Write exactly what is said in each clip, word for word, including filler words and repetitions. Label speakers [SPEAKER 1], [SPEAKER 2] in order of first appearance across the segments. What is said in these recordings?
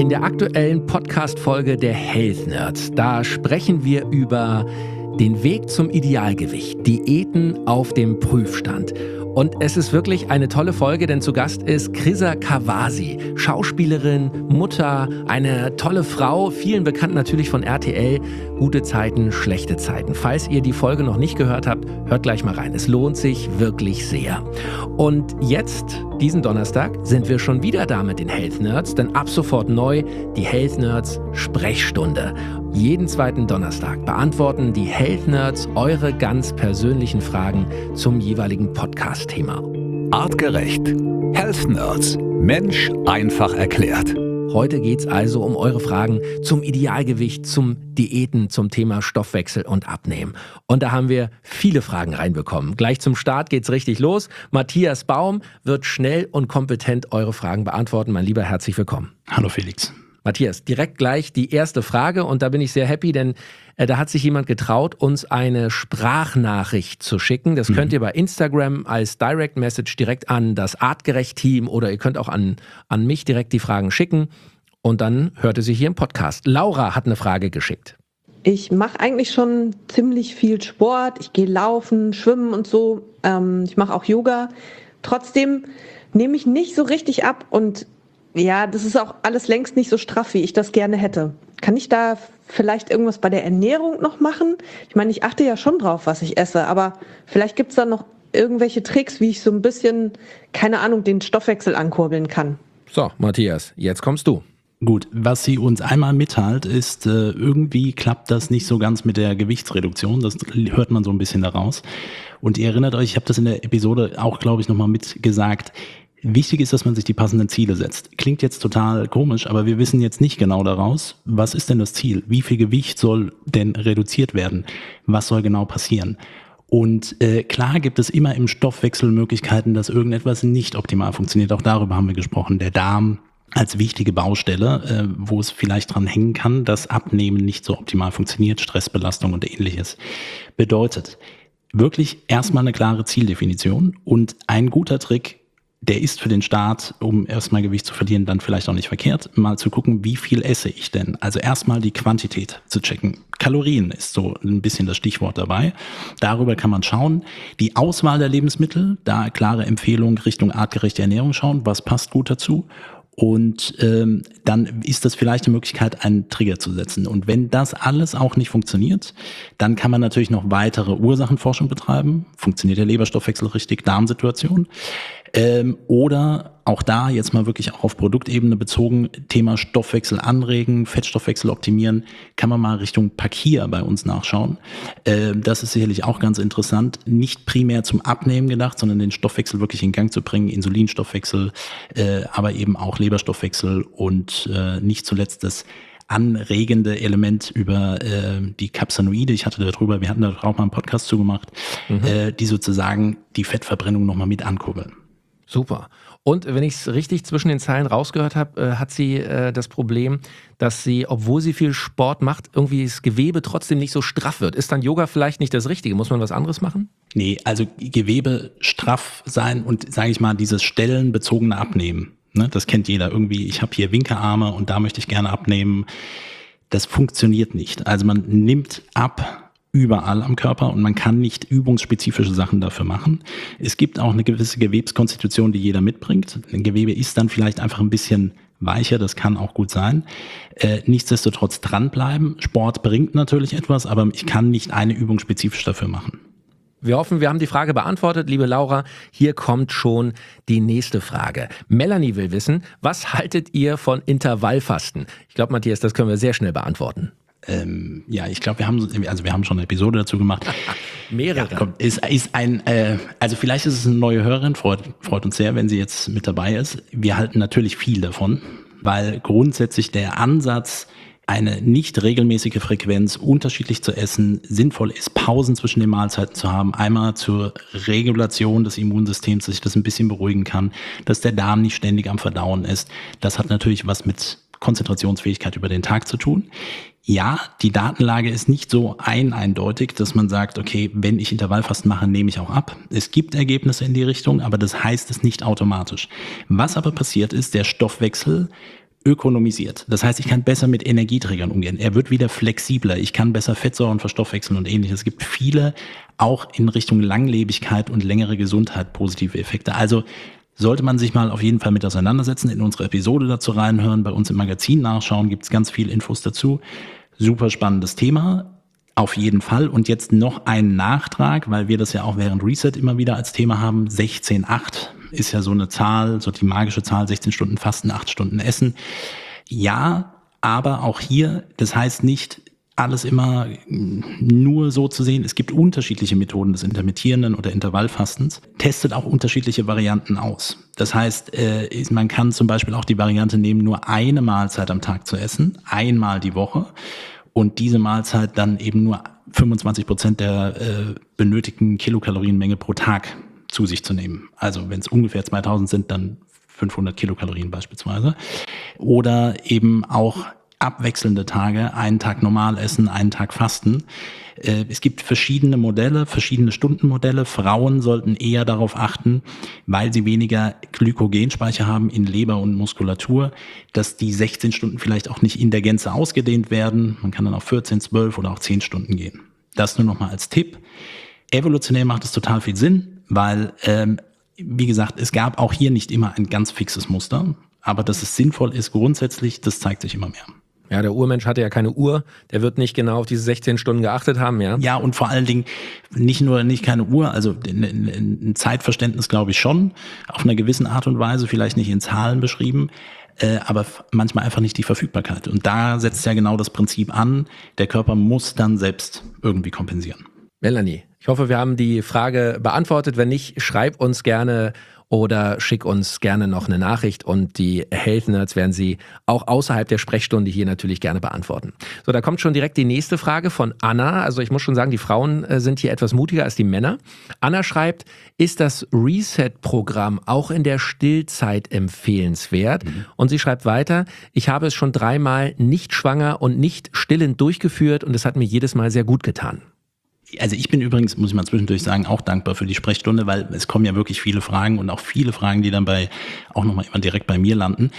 [SPEAKER 1] In der aktuellen Podcast-Folge der Health Nerds, da sprechen wir über den Weg zum Idealgewicht, Diäten auf dem Prüfstand. Und es ist wirklich eine tolle Folge, denn zu Gast ist Kriza Kawasi, Schauspielerin, Mutter, eine tolle Frau, vielen bekannt natürlich von R T L, gute Zeiten, schlechte Zeiten. Falls ihr die Folge noch nicht gehört habt, hört gleich mal rein. Es lohnt sich wirklich sehr. Und jetzt, diesen Donnerstag, sind wir schon wieder da mit den Health Nerds, denn ab sofort neu die Health Nerds Sprechstunde. Jeden zweiten Donnerstag beantworten die Health Nerds eure ganz persönlichen Fragen zum jeweiligen Podcast-Thema.
[SPEAKER 2] Artgerecht. Health Nerds. Mensch einfach erklärt.
[SPEAKER 1] Heute geht es also um eure Fragen zum Idealgewicht, zum Diäten, zum Thema Stoffwechsel und Abnehmen. Und da haben wir viele Fragen reinbekommen. Gleich zum Start geht's richtig los. Matthias Baum wird schnell und kompetent eure Fragen beantworten. Mein Lieber, herzlich willkommen.
[SPEAKER 3] Hallo Felix.
[SPEAKER 1] Matthias, direkt gleich die erste Frage und da bin ich sehr happy, denn äh, da hat sich jemand getraut, uns eine Sprachnachricht zu schicken. Das mhm. könnt ihr bei Instagram als Direct Message direkt an das Artgerecht-Team oder ihr könnt auch an, an mich direkt die Fragen schicken und dann hört ihr sie hier im Podcast. Laura hat eine Frage geschickt.
[SPEAKER 4] Ich mache eigentlich schon ziemlich viel Sport. Ich gehe laufen, schwimmen und so. Ähm, ich mache auch Yoga. Trotzdem nehme ich nicht so richtig ab und ja, das ist auch alles längst nicht so straff, wie ich das gerne hätte. Kann ich da vielleicht irgendwas bei der Ernährung noch machen? Ich meine, ich achte ja schon drauf, was ich esse, aber vielleicht gibt es da noch irgendwelche Tricks, wie ich so ein bisschen, keine Ahnung, den Stoffwechsel ankurbeln kann.
[SPEAKER 1] So, Matthias, jetzt kommst du.
[SPEAKER 3] Gut, was sie uns einmal mitteilt, ist, äh, irgendwie klappt das nicht so ganz mit der Gewichtsreduktion. Das hört man so ein bisschen daraus. Und ihr erinnert euch, ich habe das in der Episode auch, glaube ich, nochmal mitgesagt. Wichtig ist, dass man sich die passenden Ziele setzt. Klingt jetzt total komisch, aber wir wissen jetzt nicht genau daraus, was ist denn das Ziel? Wie viel Gewicht soll denn reduziert werden? Was soll genau passieren? Und äh, klar gibt es immer im Stoffwechsel Möglichkeiten, dass irgendetwas nicht optimal funktioniert. Auch darüber haben wir gesprochen. Der Darm als wichtige Baustelle, äh, wo es vielleicht dran hängen kann, dass Abnehmen nicht so optimal funktioniert, Stressbelastung und ähnliches. Bedeutet wirklich erstmal eine klare Zieldefinition und ein guter Trick, der ist für den Start, um erstmal Gewicht zu verlieren, dann vielleicht auch nicht verkehrt, mal zu gucken, wie viel esse ich denn? Also erstmal die Quantität zu checken. Kalorien ist so ein bisschen das Stichwort dabei. Darüber kann man schauen. Die Auswahl der Lebensmittel, da klare Empfehlung Richtung artgerechte Ernährung schauen, was passt gut dazu. Und ähm, dann ist das vielleicht eine Möglichkeit, einen Trigger zu setzen. Und wenn das alles auch nicht funktioniert, dann kann man natürlich noch weitere Ursachenforschung betreiben. Funktioniert der Leberstoffwechsel richtig? Darmsituation. Ähm, oder auch da jetzt mal wirklich auch auf Produktebene bezogen, Thema Stoffwechsel anregen, Fettstoffwechsel optimieren, kann man mal Richtung Pakir bei uns nachschauen. Ähm, das ist sicherlich auch ganz interessant. Nicht primär zum Abnehmen gedacht, sondern den Stoffwechsel wirklich in Gang zu bringen, Insulinstoffwechsel, äh, aber eben auch Leberstoffwechsel und äh, nicht zuletzt das anregende Element über äh, die Capsainoide. Ich hatte darüber, wir hatten da auch mal einen Podcast zugemacht, mhm. äh, die sozusagen die Fettverbrennung nochmal mit ankurbeln.
[SPEAKER 1] Super. Und wenn ich es richtig zwischen den Zeilen rausgehört habe, äh, hat sie äh, das Problem, dass sie, obwohl sie viel Sport macht, irgendwie das Gewebe trotzdem nicht so straff wird. Ist dann Yoga vielleicht nicht das Richtige? Muss man was anderes machen?
[SPEAKER 3] Nee, also Gewebe straff sein und, sage ich mal, dieses stellenbezogene Abnehmen. Ne, das kennt jeder irgendwie. Ich habe hier Winkearme und da möchte ich gerne abnehmen. Das funktioniert nicht. Also man nimmt ab überall am Körper und man kann nicht übungsspezifische Sachen dafür machen. Es gibt auch eine gewisse Gewebskonstitution, die jeder mitbringt. Ein Gewebe ist dann vielleicht einfach ein bisschen weicher, das kann auch gut sein. Äh, nichtsdestotrotz dranbleiben. Sport bringt natürlich etwas, aber ich kann nicht eine Übung spezifisch dafür machen.
[SPEAKER 1] Wir hoffen, wir haben die Frage beantwortet, liebe Laura. Hier kommt schon die nächste Frage. Melanie will wissen, was haltet ihr von Intervallfasten? Ich glaube, Matthias, das können wir sehr schnell beantworten.
[SPEAKER 3] Ähm, ja, ich glaube, wir haben also wir haben schon eine Episode dazu gemacht.
[SPEAKER 1] Mehrere.
[SPEAKER 3] Ja, komm, ist, ist ein, äh, also vielleicht ist es eine neue Hörerin, freut, freut uns sehr, wenn sie jetzt mit dabei ist. Wir halten natürlich viel davon, weil grundsätzlich der Ansatz, eine nicht regelmäßige Frequenz, unterschiedlich zu essen, sinnvoll ist, Pausen zwischen den Mahlzeiten zu haben. Einmal zur Regulation des Immunsystems, dass ich das ein bisschen beruhigen kann, dass der Darm nicht ständig am Verdauen ist. Das hat natürlich was mit Konzentrationsfähigkeit über den Tag zu tun. Ja, die Datenlage ist nicht so ein eindeutig, dass man sagt, okay, wenn ich Intervallfasten mache, nehme ich auch ab. Es gibt Ergebnisse in die Richtung, aber das heißt es nicht automatisch. Was aber passiert ist, der Stoffwechsel ökonomisiert. Das heißt, ich kann besser mit Energieträgern umgehen. Er wird wieder flexibler. Ich kann besser Fettsäuren verstoffwechseln und ähnliches. Es gibt viele, auch in Richtung Langlebigkeit und längere Gesundheit, positive Effekte. Also sollte man sich mal auf jeden Fall mit auseinandersetzen, in unsere Episode dazu reinhören, bei uns im Magazin nachschauen, gibt es ganz viel Infos dazu. Super spannendes Thema. Auf jeden Fall. Und jetzt noch ein Nachtrag, weil wir das ja auch während Reset immer wieder als Thema haben. sechzehn acht ist ja so eine Zahl, so die magische Zahl, sechzehn Stunden Fasten, acht Stunden Essen. Ja, aber auch hier, das heißt nicht, alles immer nur so zu sehen. Es gibt unterschiedliche Methoden des intermittierenden oder Intervallfastens. Testet auch unterschiedliche Varianten aus. Das heißt, man kann zum Beispiel auch die Variante nehmen, nur eine Mahlzeit am Tag zu essen, einmal die Woche. Und diese Mahlzeit dann eben nur fünfundzwanzig Prozent der äh, benötigten Kilokalorienmenge pro Tag zu sich zu nehmen. Also wenn es ungefähr zweitausend sind, dann fünfhundert Kilokalorien beispielsweise. Oder eben auch abwechselnde Tage, einen Tag normal essen, einen Tag fasten. Äh, es gibt verschiedene Modelle, verschiedene Stundenmodelle. Frauen sollten eher darauf achten, weil sie weniger Glykogenspeicher haben in Leber und Muskulatur, dass die sechzehn Stunden vielleicht auch nicht in der Gänze ausgedehnt werden. Man kann dann auf vierzehn, zwölf oder auch zehn Stunden gehen. Das nur noch mal als Tipp. Evolutionär macht es total viel Sinn, weil, ähm, wie gesagt, es gab auch hier nicht immer ein ganz fixes Muster. Aber dass es sinnvoll ist grundsätzlich, das zeigt sich immer mehr.
[SPEAKER 1] Ja, der Urmensch hatte ja keine Uhr, der wird nicht genau auf diese sechzehn Stunden geachtet haben, ja?
[SPEAKER 3] Ja, und vor allen Dingen nicht nur nicht keine Uhr, also ein Zeitverständnis glaube ich schon, auf einer gewissen Art und Weise, vielleicht nicht in Zahlen beschrieben, äh, aber manchmal einfach nicht die Verfügbarkeit. Und da setzt ja genau das Prinzip an, der Körper muss dann selbst irgendwie kompensieren.
[SPEAKER 1] Melanie, ich hoffe, wir haben die Frage beantwortet. Wenn nicht, schreib uns gerne oder schick uns gerne noch eine Nachricht und die Health Nerds werden sie auch außerhalb der Sprechstunde hier natürlich gerne beantworten. So, da kommt schon direkt die nächste Frage von Anna. Also ich muss schon sagen, die Frauen sind hier etwas mutiger als die Männer. Anna schreibt, ist das Reset-Programm auch in der Stillzeit empfehlenswert? Mhm. Und sie schreibt weiter, ich habe es schon dreimal nicht schwanger und nicht stillend durchgeführt und es hat mir jedes Mal sehr gut getan.
[SPEAKER 3] Also ich bin übrigens, muss ich mal zwischendurch sagen, auch dankbar für die Sprechstunde, weil es kommen ja wirklich viele Fragen und auch viele Fragen, die dann bei auch nochmal immer direkt bei mir landen.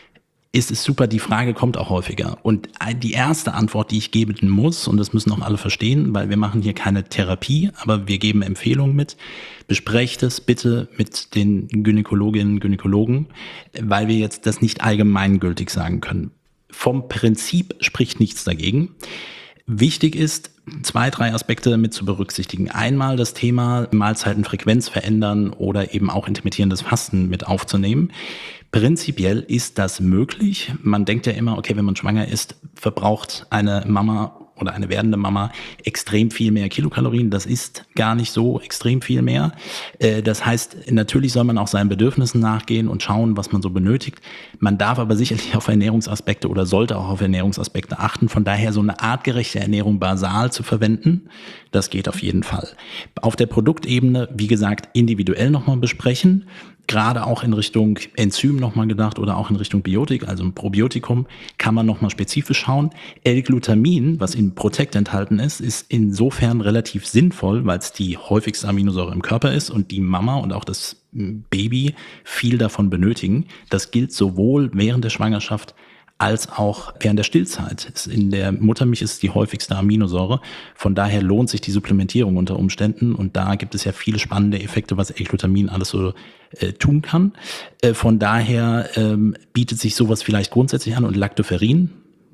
[SPEAKER 3] Ist es super, die Frage kommt auch häufiger. Und die erste Antwort, die ich geben muss, und das müssen auch alle verstehen, weil wir machen hier keine Therapie, aber wir geben Empfehlungen mit, besprecht es bitte mit den Gynäkologinnen und Gynäkologen, weil wir jetzt das nicht allgemeingültig sagen können. Vom Prinzip spricht nichts dagegen. Wichtig ist, zwei, drei Aspekte mit zu berücksichtigen. Einmal das Thema Mahlzeitenfrequenz verändern oder eben auch intermittierendes Fasten mit aufzunehmen. Prinzipiell ist das möglich. Man denkt ja immer, okay, wenn man schwanger ist, verbraucht eine Mama oder eine werdende Mama extrem viel mehr Kilokalorien. Das ist gar nicht so extrem viel mehr. Das heißt, natürlich soll man auch seinen Bedürfnissen nachgehen und schauen, was man so benötigt. Man darf aber sicherlich auf Ernährungsaspekte oder sollte auch auf Ernährungsaspekte achten. Von daher so eine artgerechte Ernährung basal zu verwenden, das geht auf jeden Fall. Auf der Produktebene, wie gesagt, individuell nochmal besprechen. Gerade auch in Richtung Enzym nochmal gedacht oder auch in Richtung Biotik, also ein Probiotikum, kann man nochmal spezifisch schauen. L-Glutamin, was in Protect enthalten ist, ist insofern relativ sinnvoll, weil es die häufigste Aminosäure im Körper ist und die Mama und auch das Baby viel davon benötigen. Das gilt sowohl während der Schwangerschaft als auch während der Stillzeit. In der Muttermilch ist es die häufigste Aminosäure. Von daher lohnt sich die Supplementierung unter Umständen. Und da gibt es ja viele spannende Effekte, was L-Glutamin alles so äh, tun kann. Äh, von daher ähm, bietet sich sowas vielleicht grundsätzlich an. Und Lactoferrin,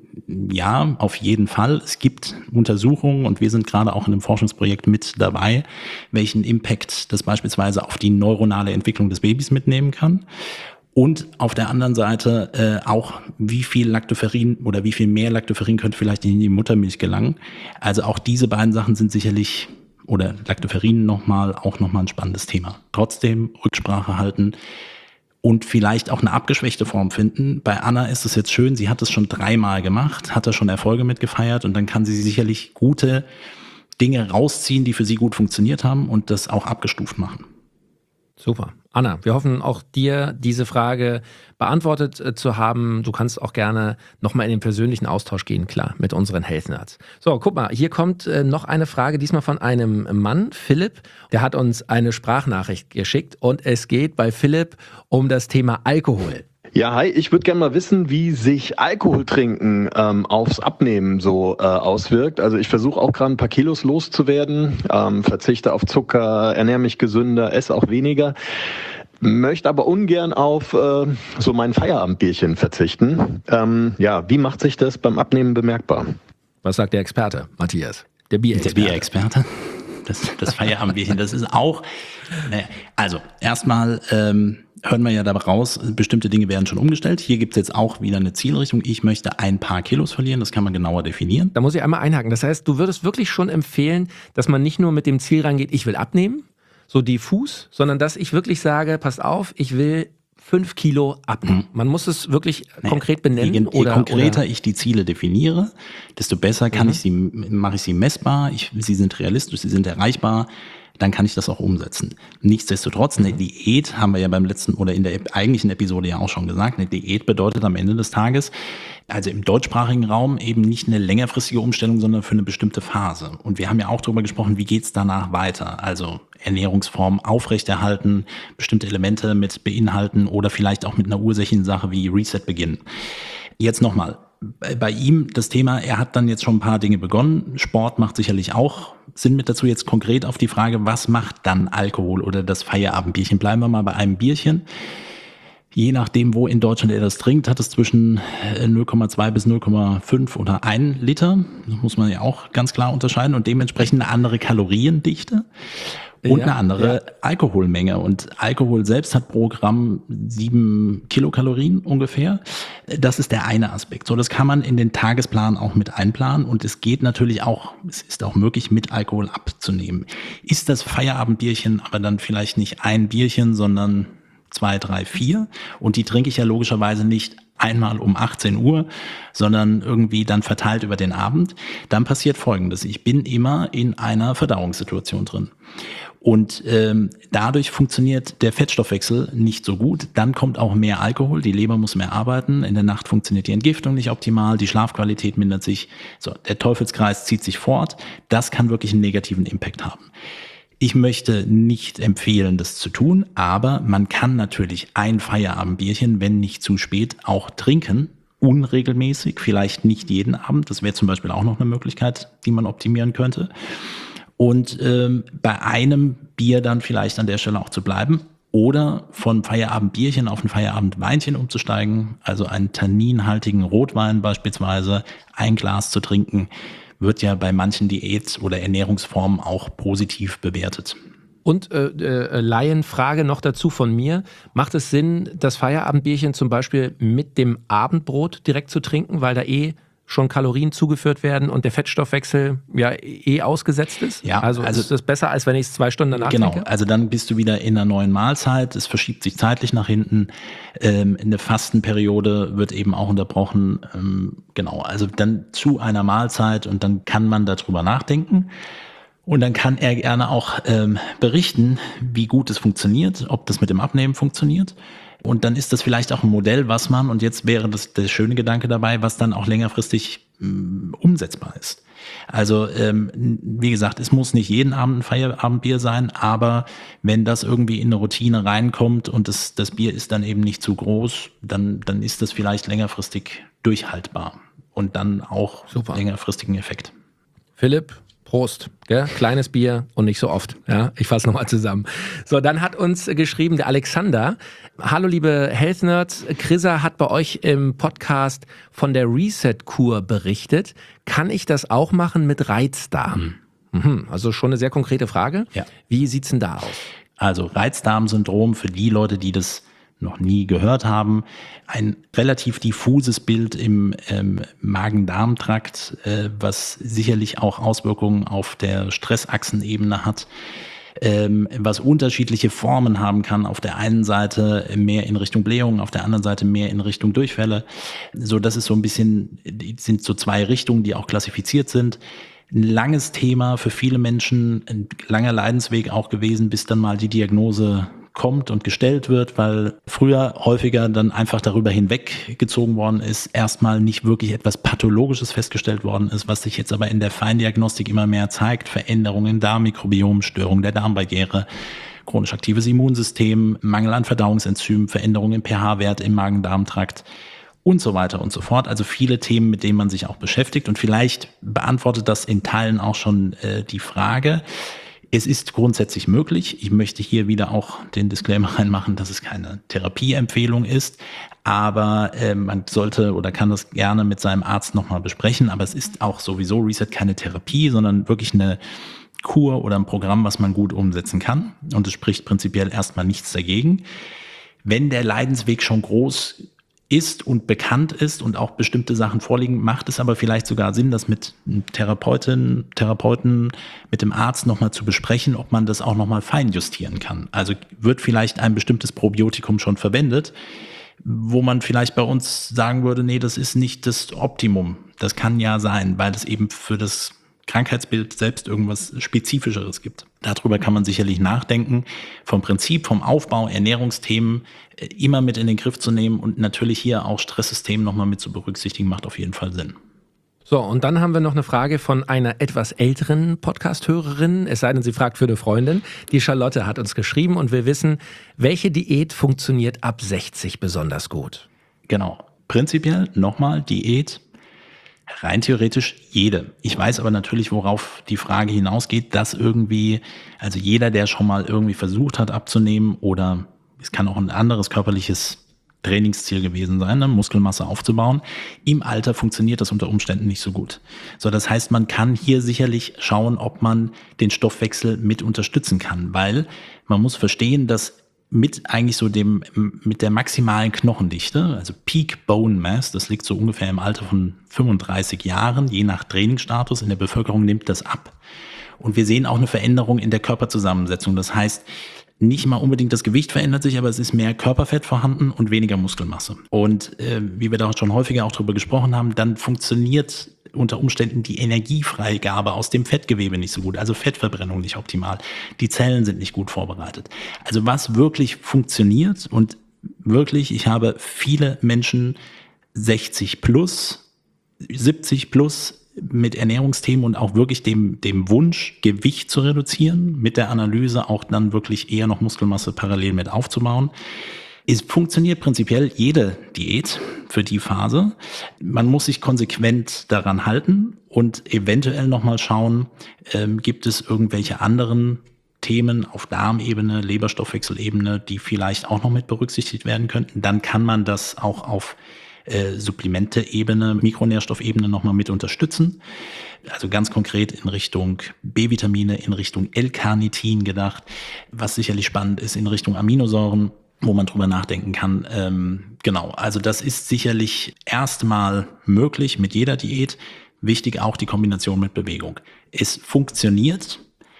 [SPEAKER 3] ja, auf jeden Fall. Es gibt Untersuchungen und wir sind gerade auch in einem Forschungsprojekt mit dabei, welchen Impact das beispielsweise auf die neuronale Entwicklung des Babys mitnehmen kann. Und auf der anderen Seite äh, auch, wie viel Lactoferrin oder wie viel mehr Lactoferrin könnte vielleicht in die Muttermilch gelangen. Also auch diese beiden Sachen sind sicherlich, oder Lactoferrin nochmal, auch nochmal ein spannendes Thema. Trotzdem Rücksprache halten und vielleicht auch eine abgeschwächte Form finden. Bei Anna ist es jetzt schön, sie hat es schon dreimal gemacht, hat da schon Erfolge mitgefeiert und dann kann sie sicherlich gute Dinge rausziehen, die für sie gut funktioniert haben und das auch abgestuft machen.
[SPEAKER 1] Super. Anna, wir hoffen auch dir diese Frage beantwortet äh, zu haben. Du kannst auch gerne nochmal in den persönlichen Austausch gehen, klar, mit unseren Health Nerds. So, guck mal, hier kommt äh, noch eine Frage, diesmal von einem Mann, Philipp. Der hat uns eine Sprachnachricht geschickt und es geht bei Philipp um das Thema Alkohol.
[SPEAKER 5] Ja, hi, ich würde gerne mal wissen, wie sich Alkoholtrinken ähm, aufs Abnehmen so äh, auswirkt. Also ich versuche auch gerade ein paar Kilos loszuwerden, ähm, verzichte auf Zucker, ernähre mich gesünder, esse auch weniger, möchte aber ungern auf äh, so mein Feierabendbierchen verzichten. Ähm, ja, wie macht sich das beim Abnehmen bemerkbar?
[SPEAKER 1] Was sagt der Experte, Matthias? Der Bierexperte.
[SPEAKER 3] Der Bierexperte. Das, das Feierabendbierchen, das ist auch, naja, also erstmal ähm, hören wir ja da raus, bestimmte Dinge werden schon umgestellt. Hier gibt es jetzt auch wieder eine Zielrichtung. Ich möchte ein paar Kilos verlieren, das kann man genauer definieren.
[SPEAKER 1] Da muss ich einmal einhaken. Das heißt, du würdest wirklich schon empfehlen, dass man nicht nur mit dem Ziel reingeht, ich will abnehmen, so diffus, sondern dass ich wirklich sage, passt auf, ich will fünf Kilo abnehmen. Man muss es wirklich nee, konkret benennen.
[SPEAKER 3] Je, je
[SPEAKER 1] oder,
[SPEAKER 3] konkreter
[SPEAKER 1] oder?
[SPEAKER 3] ich die Ziele definiere, desto besser kann mhm. ich sie, mache ich sie messbar, ich, sie sind realistisch, sie sind erreichbar, dann kann ich das auch umsetzen. Nichtsdestotrotz, eine Diät, haben wir ja beim letzten oder in der eigentlichen Episode ja auch schon gesagt, eine Diät bedeutet am Ende des Tages, also im deutschsprachigen Raum eben nicht eine längerfristige Umstellung, sondern für eine bestimmte Phase. Und wir haben ja auch darüber gesprochen, wie geht's danach weiter? Also Ernährungsform aufrechterhalten, bestimmte Elemente mit beinhalten oder vielleicht auch mit einer ursächlichen Sache wie Reset beginnen. Jetzt nochmal. Bei ihm das Thema, er hat dann jetzt schon ein paar Dinge begonnen. Sport macht sicherlich auch Sinn mit dazu. Jetzt konkret auf die Frage, was macht dann Alkohol oder das Feierabendbierchen? Bleiben wir mal bei einem Bierchen. Je nachdem, wo in Deutschland er das trinkt, hat es zwischen null Komma zwei bis null Komma fünf oder ein Liter. Das muss man ja auch ganz klar unterscheiden und dementsprechend eine andere Kaloriendichte. Und ja, eine andere ja. Alkoholmenge. Und Alkohol selbst hat pro Gramm sieben Kilokalorien ungefähr. Das ist der eine Aspekt. So, das kann man in den Tagesplan auch mit einplanen. Und es geht natürlich auch, es ist auch möglich, mit Alkohol abzunehmen. Ist das Feierabendbierchen aber dann vielleicht nicht ein Bierchen, sondern zwei, drei, vier? Und die trinke ich ja logischerweise nicht einmal um achtzehn Uhr, sondern irgendwie dann verteilt über den Abend. Dann passiert Folgendes. Ich bin immer in einer Verdauungssituation drin. Und ähm, dadurch funktioniert der Fettstoffwechsel nicht so gut. Dann kommt auch mehr Alkohol, die Leber muss mehr arbeiten. In der Nacht funktioniert die Entgiftung nicht optimal, die Schlafqualität mindert sich. So, der Teufelskreis zieht sich fort. Das kann wirklich einen negativen Impact haben. Ich möchte nicht empfehlen, das zu tun, aber man kann natürlich ein Feierabendbierchen, wenn nicht zu spät, auch trinken. Unregelmäßig, vielleicht nicht jeden Abend. Das wäre zum Beispiel auch noch eine Möglichkeit, die man optimieren könnte. Und ähm, bei einem Bier dann vielleicht an der Stelle auch zu bleiben oder von Feierabendbierchen auf ein Feierabendweinchen umzusteigen, also einen tanninhaltigen Rotwein beispielsweise, ein Glas zu trinken, wird ja bei manchen Diät- oder Ernährungsformen auch positiv bewertet.
[SPEAKER 1] Und äh, äh, Laienfrage noch dazu von mir. Macht es Sinn, das Feierabendbierchen zum Beispiel mit dem Abendbrot direkt zu trinken, weil da eh schon Kalorien zugeführt werden und der Fettstoffwechsel ja eh ausgesetzt ist?
[SPEAKER 3] Ja,
[SPEAKER 1] also, also ist das besser, als wenn ich es zwei Stunden danach
[SPEAKER 3] genau,
[SPEAKER 1] trinke? Genau,
[SPEAKER 3] also dann bist du wieder in einer neuen Mahlzeit, es verschiebt sich zeitlich nach hinten, ähm, eine Fastenperiode wird eben auch unterbrochen, ähm, genau, also dann zu einer Mahlzeit und dann kann man darüber nachdenken. Und dann kann er gerne auch ähm, berichten, wie gut es funktioniert, ob das mit dem Abnehmen funktioniert. Und dann ist das vielleicht auch ein Modell, was man, und jetzt wäre das der schöne Gedanke dabei, was dann auch längerfristig ähm, umsetzbar ist. Also ähm, wie gesagt, es muss nicht jeden Abend ein Feierabendbier sein, aber wenn das irgendwie in eine Routine reinkommt und das, das Bier ist dann eben nicht zu groß, dann, dann ist das vielleicht längerfristig durchhaltbar und dann auch Super. Längerfristigen Effekt.
[SPEAKER 1] Philipp, Prost, gell? Kleines Bier und nicht so oft. Ja, ich fasse nochmal zusammen. So, dann hat uns geschrieben der Alexander. Hallo liebe Health Nerds, Chrissa hat bei euch im Podcast von der Reset-Kur berichtet. Kann ich das auch machen mit Reizdarm? Mhm. Also schon eine sehr konkrete Frage.
[SPEAKER 3] Ja.
[SPEAKER 1] Wie sieht's denn da aus?
[SPEAKER 3] Also Reizdarmsyndrom für die Leute, die das noch nie gehört haben, ein relativ diffuses Bild im ähm, Magen-Darm-Trakt, äh, was sicherlich auch Auswirkungen auf der Stressachsenebene hat, ähm, was unterschiedliche Formen haben kann. Auf der einen Seite mehr in Richtung Blähung, auf der anderen Seite mehr in Richtung Durchfälle. So, das ist so ein bisschen, sind so zwei Richtungen, die auch klassifiziert sind. Ein langes Thema für viele Menschen, ein langer Leidensweg auch gewesen, bis dann mal die Diagnose kommt und gestellt wird, weil früher häufiger dann einfach darüber hinweggezogen worden ist, erstmal nicht wirklich etwas Pathologisches festgestellt worden ist, was sich jetzt aber in der Feindiagnostik immer mehr zeigt, Veränderungen im Darmmikrobiom, Störung der Darmbarriere, chronisch aktives Immunsystem, Mangel an Verdauungsenzymen, Veränderungen im pH-Wert im Magen-Darm-Trakt und so weiter und so fort. Also viele Themen, mit denen man sich auch beschäftigt. Und vielleicht beantwortet das in Teilen auch schon äh, die Frage. Es ist grundsätzlich möglich. Ich möchte hier wieder auch den Disclaimer reinmachen, dass es keine Therapieempfehlung ist. Aber äh, man sollte oder kann das gerne mit seinem Arzt nochmal besprechen. Aber es ist auch sowieso Reset keine Therapie, sondern wirklich eine Kur oder ein Programm, was man gut umsetzen kann. Und es spricht prinzipiell erstmal nichts dagegen. Wenn der Leidensweg schon groß ist und bekannt ist und auch bestimmte Sachen vorliegen, macht es aber vielleicht sogar Sinn, das mit einem Therapeutin, Therapeuten, mit dem Arzt nochmal zu besprechen, ob man das auch nochmal feinjustieren kann. Also wird vielleicht ein bestimmtes Probiotikum schon verwendet, wo man vielleicht bei uns sagen würde, nee, das ist nicht das Optimum. Das kann ja sein, weil es eben für das Krankheitsbild selbst irgendwas Spezifischeres gibt. Darüber kann man sicherlich nachdenken, vom Prinzip, vom Aufbau, Ernährungsthemen immer mit in den Griff zu nehmen und natürlich hier auch Stresssystem nochmal mit zu berücksichtigen, macht auf jeden Fall Sinn.
[SPEAKER 1] So, und dann haben wir noch eine Frage von einer etwas älteren Podcast-Hörerin, es sei denn, sie fragt für eine Freundin. Die Charlotte hat uns geschrieben und wir wissen, welche Diät funktioniert ab sechzig besonders gut?
[SPEAKER 3] Genau, prinzipiell nochmal Diät, rein theoretisch jede. Ich weiß aber natürlich, worauf die Frage hinausgeht, dass irgendwie, also jeder, der schon mal irgendwie versucht hat abzunehmen oder es kann auch ein anderes körperliches Trainingsziel gewesen sein, ne, Muskelmasse aufzubauen, im Alter funktioniert das unter Umständen nicht so gut. So, das heißt, man kann hier sicherlich schauen, ob man den Stoffwechsel mit unterstützen kann, weil man muss verstehen, dass mit eigentlich so dem, mit der maximalen Knochendichte, also Peak Bone Mass, das liegt so ungefähr im Alter von fünfunddreißig Jahren, je nach Trainingsstatus in der Bevölkerung nimmt das ab. Und wir sehen auch eine Veränderung in der Körperzusammensetzung. Das heißt, nicht mal unbedingt das Gewicht verändert sich, aber es ist mehr Körperfett vorhanden und weniger Muskelmasse. Und äh, wie wir da schon häufiger auch drüber gesprochen haben, dann funktioniert unter Umständen die Energiefreigabe aus dem Fettgewebe nicht so gut, also Fettverbrennung nicht optimal. Die Zellen sind nicht gut vorbereitet. Also was wirklich funktioniert und wirklich, ich habe viele Menschen sechzig plus, siebzig plus mit Ernährungsthemen und auch wirklich dem, dem Wunsch, Gewicht zu reduzieren, mit der Analyse auch dann wirklich eher noch Muskelmasse parallel mit aufzubauen. Es funktioniert prinzipiell jede Diät für die Phase. Man muss sich konsequent daran halten und eventuell nochmal schauen, ähm, gibt es irgendwelche anderen Themen auf Darmebene, Leberstoffwechselebene, die vielleicht auch noch mit berücksichtigt werden könnten. Dann kann man das auch auf äh, Supplemente-Ebene, Mikronährstoffebene nochmal mit unterstützen. Also ganz konkret in Richtung B-Vitamine, in Richtung L-Carnitin gedacht, was sicherlich spannend ist, in Richtung Aminosäuren, wo man drüber nachdenken kann. Ähm, genau, also das ist sicherlich erstmal möglich mit jeder Diät. Wichtig auch die Kombination mit Bewegung. Es funktioniert,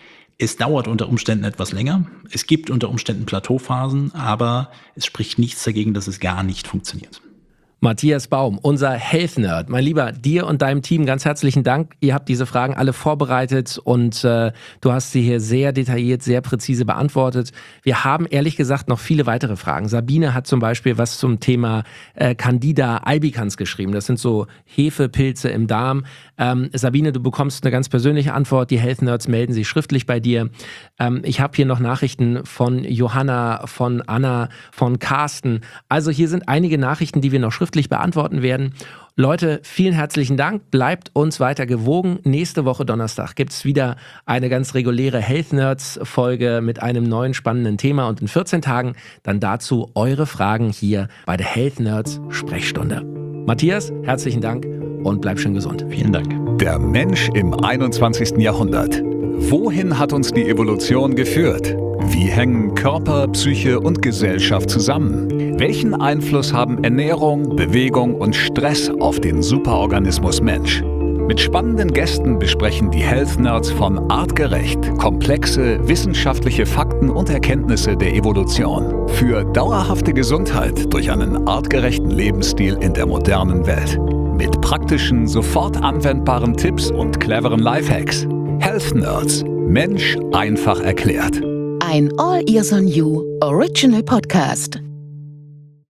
[SPEAKER 3] es dauert unter Umständen etwas länger. Es gibt unter Umständen Plateauphasen, aber es spricht nichts dagegen, dass es gar nicht funktioniert.
[SPEAKER 1] Matthias Baum, unser Health Nerd. Mein Lieber, dir und deinem Team ganz herzlichen Dank. Ihr habt diese Fragen alle vorbereitet und äh, du hast sie hier sehr detailliert, sehr präzise beantwortet. Wir haben ehrlich gesagt noch viele weitere Fragen. Sabine hat zum Beispiel was zum Thema äh, Candida albicans geschrieben. Das sind so Hefepilze im Darm. Ähm, Sabine, du bekommst eine ganz persönliche Antwort. Die Health Nerds melden sich schriftlich bei dir. Ähm, ich habe hier noch Nachrichten von Johanna, von Anna, von Carsten. Also hier sind einige Nachrichten, die wir noch schriftlich beantworten werden. Leute, vielen herzlichen Dank. Bleibt uns weiter gewogen. Nächste Woche Donnerstag gibt es wieder eine ganz reguläre Health Nerds Folge mit einem neuen spannenden Thema und in vierzehn Tagen dann dazu eure Fragen hier bei der Health Nerds Sprechstunde. Matthias, herzlichen Dank und bleib schön gesund.
[SPEAKER 3] Vielen Dank.
[SPEAKER 2] Der Mensch im einundzwanzigsten Jahrhundert. Wohin hat uns die Evolution geführt? Wie hängen Körper, Psyche und Gesellschaft zusammen? Welchen Einfluss haben Ernährung, Bewegung und Stress auf den Superorganismus Mensch? Mit spannenden Gästen besprechen die Health Nerds von Artgerecht komplexe wissenschaftliche Fakten und Erkenntnisse der Evolution für dauerhafte Gesundheit durch einen artgerechten Lebensstil in der modernen Welt. Mit praktischen, sofort anwendbaren Tipps und cleveren Lifehacks. Health Nerds. Mensch einfach erklärt.
[SPEAKER 6] Ein All Ears on You Original Podcast.